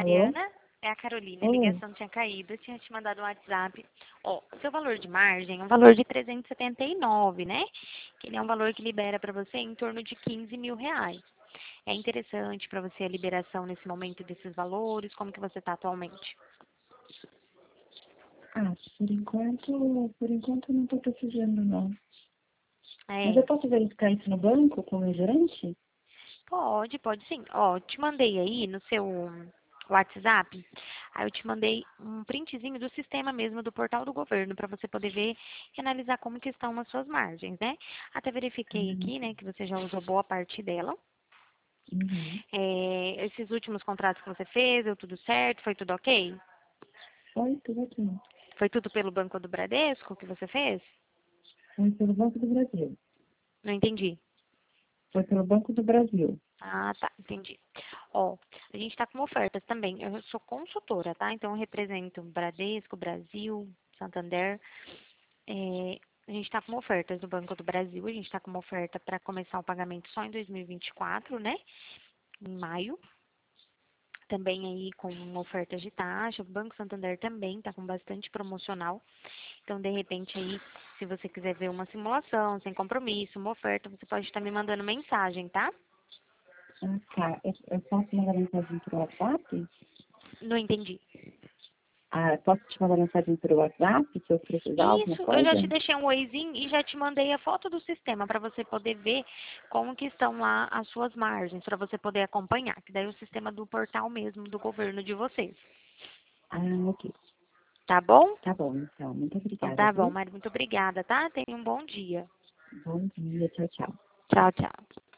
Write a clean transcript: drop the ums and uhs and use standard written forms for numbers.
Alô? Mariana, é a Carolina. A Oi. ligação tinha caído, eu tinha te mandado um WhatsApp. Ó, o seu valor de margem é um valor de 379, né? Que ele é um valor que libera para você em torno de 15 mil reais. É interessante para você a liberação nesse momento desses valores? Como que você está atualmente? Ah, por enquanto eu não tô precisando, não. Mas É, eu posso verificar isso no banco com o meu gerente? pode sim. Ó, te mandei aí no seu WhatsApp, aí eu te mandei um printzinho do sistema mesmo, do portal do governo, para você poder ver e analisar como que estão as suas margens, né? Até verifiquei aqui, né, que você já usou boa parte dela. Uhum. É, esses últimos contratos que você fez, deu tudo certo? Foi tudo ok? Oi, tudo aqui. Foi tudo pelo Banco do Bradesco que você fez? Foi pelo Banco do Brasil. Não entendi. Foi pelo Banco do Brasil. Ah, tá, entendi. Ó, a gente está com ofertas também. Eu sou consultora, tá? Então eu represento Bradesco, Brasil, Santander. É, a gente está com ofertas do Banco do Brasil. A gente está com uma oferta para começar o pagamento só em 2024, né? Em maio. Também aí com ofertas de taxa. O Banco Santander também está com bastante promocional. Então, de repente aí, se você quiser ver uma simulação, sem compromisso, uma oferta, você pode estar me mandando mensagem, tá? Ah, tá. Eu posso mandar mensagem pelo WhatsApp? Não entendi. Ah, posso te mandar mensagem pelo WhatsApp se eu precisar alguma Isso, eu já coisa? te deixei um oizinho e já te mandei a foto do sistema para você poder ver como que estão lá as suas margens, para você poder acompanhar, que daí é o sistema do portal mesmo do governo de vocês. Ah, ok. Tá bom? Tá bom, então. Muito Então obrigada, tá bom, viu? Mari, muito obrigada, tá? Tenha um bom dia. Bom dia. Tchau, tchau. Tchau, tchau.